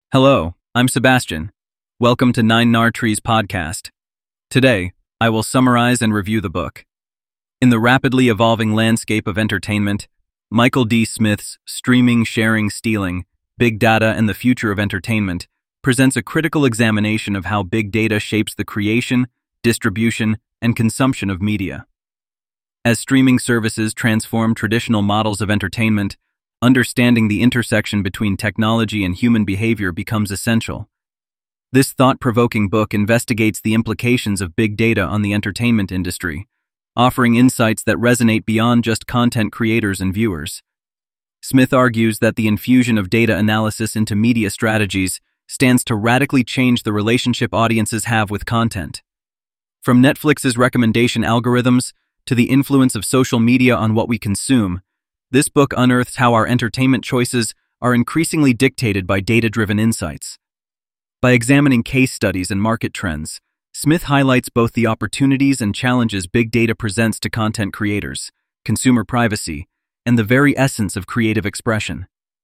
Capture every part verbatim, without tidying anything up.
Hello, I'm Sebastian. Welcome to Nine Nar Trees podcast. Today, I will summarize and review the book. In the rapidly evolving landscape of entertainment, Michael D. Smith's Streaming, Sharing, Stealing, Big Data and the Future of Entertainment presents a critical examination of how big data shapes the creation, distribution, and consumption of media. As streaming services transform traditional models of entertainment, understanding the intersection between technology and human behavior becomes essential. This thought-provoking book investigates the implications of big data on the entertainment industry, offering insights that resonate beyond just content creators and viewers. Smith argues that the infusion of data analysis into media strategies stands to radically change the relationship audiences have with content. From Netflix's recommendation algorithms to the influence of social media on what we consume, this book unearths how our entertainment choices are increasingly dictated by data-driven insights. By examining case studies and market trends, Smith highlights both the opportunities and challenges big data presents to content creators, consumer privacy, and the very essence of creative expression.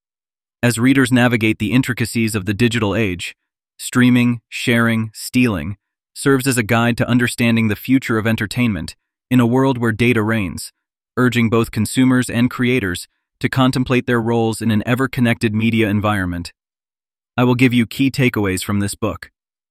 As readers navigate the intricacies of the digital age, Streaming, Sharing, Stealing serves as a guide to understanding the future of entertainment in a world where data reigns, urging both consumers and creators to contemplate their roles in an ever-connected media environment. I will give you key takeaways from this book.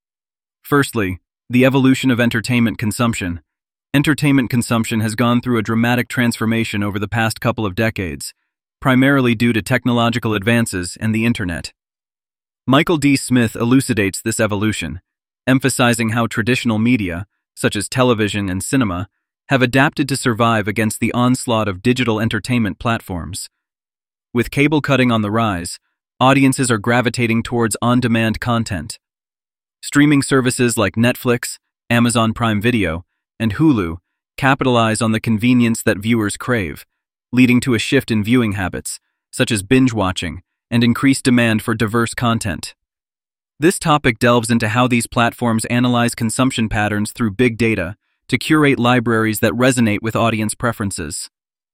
Firstly, the evolution of entertainment consumption. Entertainment consumption has gone through a dramatic transformation over the past couple of decades, primarily due to technological advances and the internet. Michael D. Smith elucidates this evolution, emphasizing how traditional media, such as television and cinema, have adapted to survive against the onslaught of digital entertainment platforms. With cable cutting on the rise, audiences are gravitating towards on-demand content. Streaming services like Netflix, Amazon Prime Video, and Hulu capitalize on the convenience that viewers crave, leading to a shift in viewing habits, such as binge-watching, and increased demand for diverse content. This topic delves into how these platforms analyze consumption patterns through big data to curate libraries that resonate with audience preferences.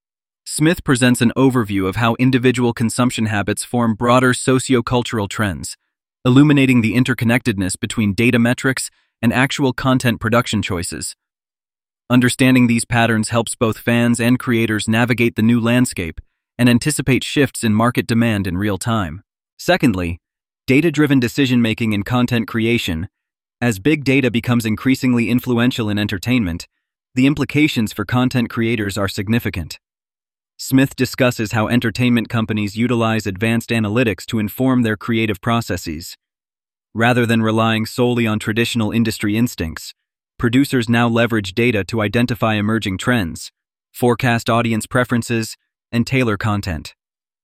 Smith presents an overview of how individual consumption habits form broader socio-cultural trends, illuminating the interconnectedness between data metrics and actual content production choices. Understanding these patterns helps both fans and creators navigate the new landscape and anticipate shifts in market demand in real time. Secondly, data-driven decision-making in content creation. As big data becomes increasingly influential in entertainment, the implications for content creators are significant. Smith discusses how entertainment companies utilize advanced analytics to inform their creative processes. Rather than relying solely on traditional industry instincts, producers now leverage data to identify emerging trends, forecast audience preferences, and tailor content.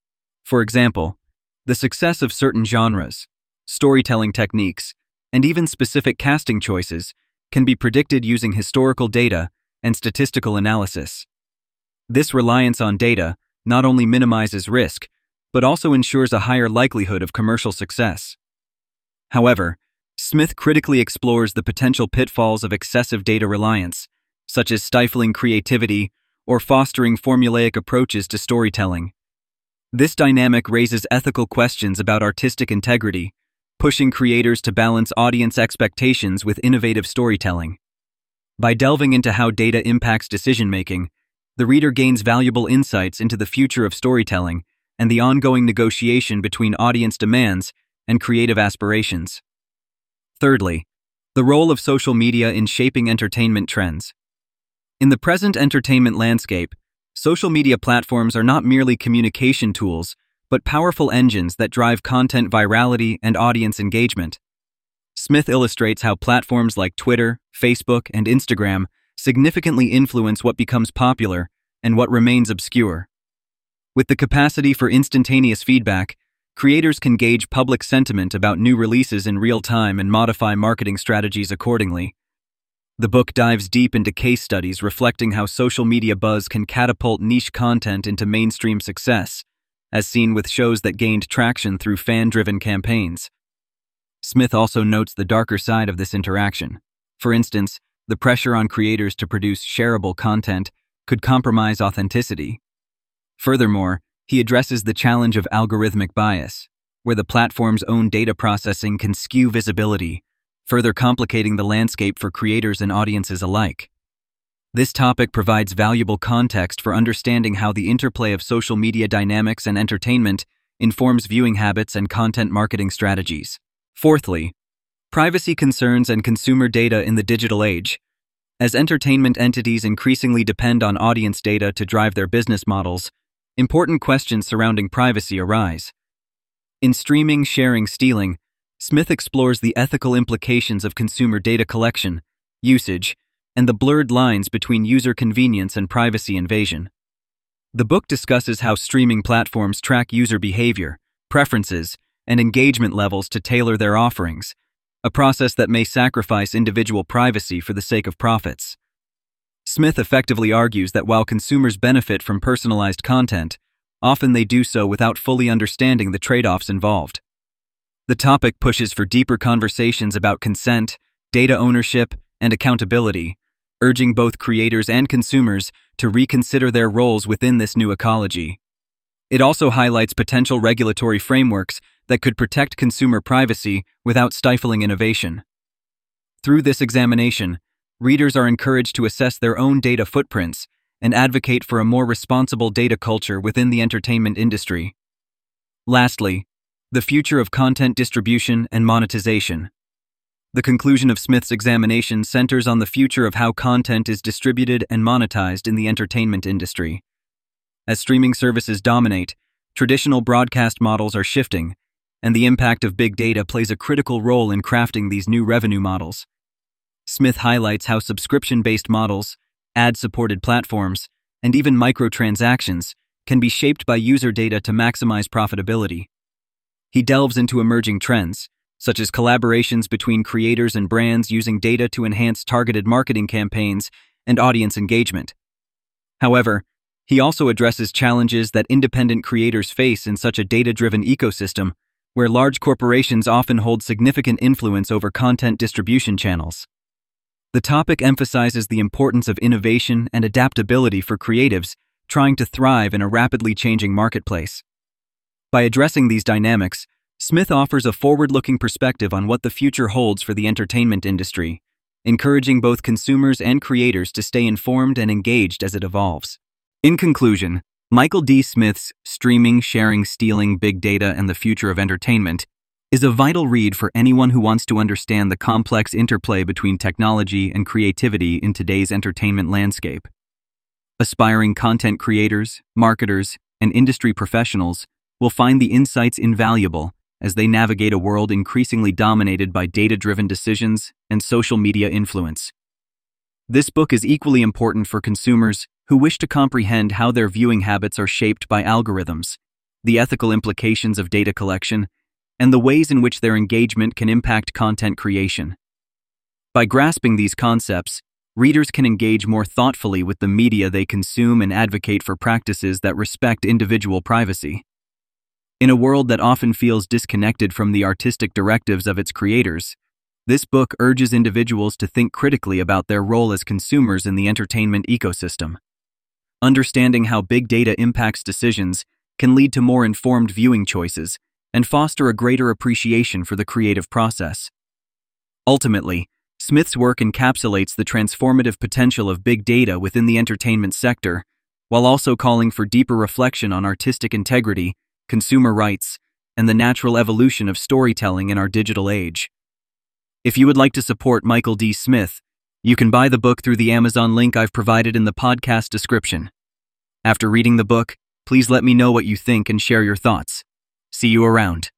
For example, the success of certain genres, storytelling techniques, and even specific casting choices can be predicted using historical data and statistical analysis. This reliance on data not only minimizes risk, but also ensures a higher likelihood of commercial success. However, Smith critically explores the potential pitfalls of excessive data reliance, such as stifling creativity or fostering formulaic approaches to storytelling. This dynamic raises ethical questions about artistic integrity, pushing creators to balance audience expectations with innovative storytelling. By delving into how data impacts decision-making, the reader gains valuable insights into the future of storytelling and the ongoing negotiation between audience demands and creative aspirations. Thirdly, the role of social media in shaping entertainment trends. In the present entertainment landscape, social media platforms are not merely communication tools, but powerful engines that drive content virality and audience engagement. Smith illustrates how platforms like Twitter, Facebook, and Instagram significantly influence what becomes popular and what remains obscure. With the capacity for instantaneous feedback, creators can gauge public sentiment about new releases in real time and modify marketing strategies accordingly. The book dives deep into case studies reflecting how social media buzz can catapult niche content into mainstream success, as seen with shows that gained traction through fan-driven campaigns. Smith also notes the darker side of this interaction. For instance, the pressure on creators to produce shareable content could compromise authenticity. Furthermore, he addresses the challenge of algorithmic bias, where the platform's own data processing can skew visibility, further complicating the landscape for creators and audiences alike. This topic provides valuable context for understanding how the interplay of social media dynamics and entertainment informs viewing habits and content marketing strategies. Fourthly, privacy concerns and consumer data in the digital age. As entertainment entities increasingly depend on audience data to drive their business models, important questions surrounding privacy arise. In Streaming, Sharing, Stealing, Smith explores the ethical implications of consumer data collection, usage, and the blurred lines between user convenience and privacy invasion. The book discusses how streaming platforms track user behavior, preferences, and engagement levels to tailor their offerings, a process that may sacrifice individual privacy for the sake of profits. Smith effectively argues that while consumers benefit from personalized content, often they do so without fully understanding the trade-offs involved. The topic pushes for deeper conversations about consent, data ownership, and accountability, urging both creators and consumers to reconsider their roles within this new ecology. It also highlights potential regulatory frameworks that could protect consumer privacy without stifling innovation. Through this examination, readers are encouraged to assess their own data footprints and advocate for a more responsible data culture within the entertainment industry. Lastly, the future of content distribution and monetization. The conclusion of Smith's examination centers on the future of how content is distributed and monetized in the entertainment industry. As streaming services dominate, traditional broadcast models are shifting, and the impact of big data plays a critical role in crafting these new revenue models. Smith highlights how subscription-based models, ad-supported platforms, and even microtransactions can be shaped by user data to maximize profitability. He delves into emerging trends, such as collaborations between creators and brands using data to enhance targeted marketing campaigns and audience engagement. However, he also addresses challenges that independent creators face in such a data-driven ecosystem, where large corporations often hold significant influence over content distribution channels. The topic emphasizes the importance of innovation and adaptability for creatives trying to thrive in a rapidly changing marketplace. By addressing these dynamics, Smith offers a forward-looking perspective on what the future holds for the entertainment industry, encouraging both consumers and creators to stay informed and engaged as it evolves. In conclusion, Michael D. Smith's Streaming, Sharing, Stealing, Big Data, and the Future of Entertainment is a vital read for anyone who wants to understand the complex interplay between technology and creativity in today's entertainment landscape. Aspiring content creators, marketers, and industry professionals will find the insights invaluable as they navigate a world increasingly dominated by data-driven decisions and social media influence. This book is equally important for consumers who wish to comprehend how their viewing habits are shaped by algorithms, the ethical implications of data collection, and the ways in which their engagement can impact content creation. By grasping these concepts, readers can engage more thoughtfully with the media they consume and advocate for practices that respect individual privacy. In a world that often feels disconnected from the artistic directives of its creators, this book urges individuals to think critically about their role as consumers in the entertainment ecosystem. Understanding how big data impacts decisions can lead to more informed viewing choices and foster a greater appreciation for the creative process. Ultimately, Smith's work encapsulates the transformative potential of big data within the entertainment sector, while also calling for deeper reflection on artistic integrity, consumer rights, and the natural evolution of storytelling in our digital age. If you would like to support Michael D. Smith, you can buy the book through the Amazon link I've provided in the podcast description. After reading the book, please let me know what you think and share your thoughts. See you around.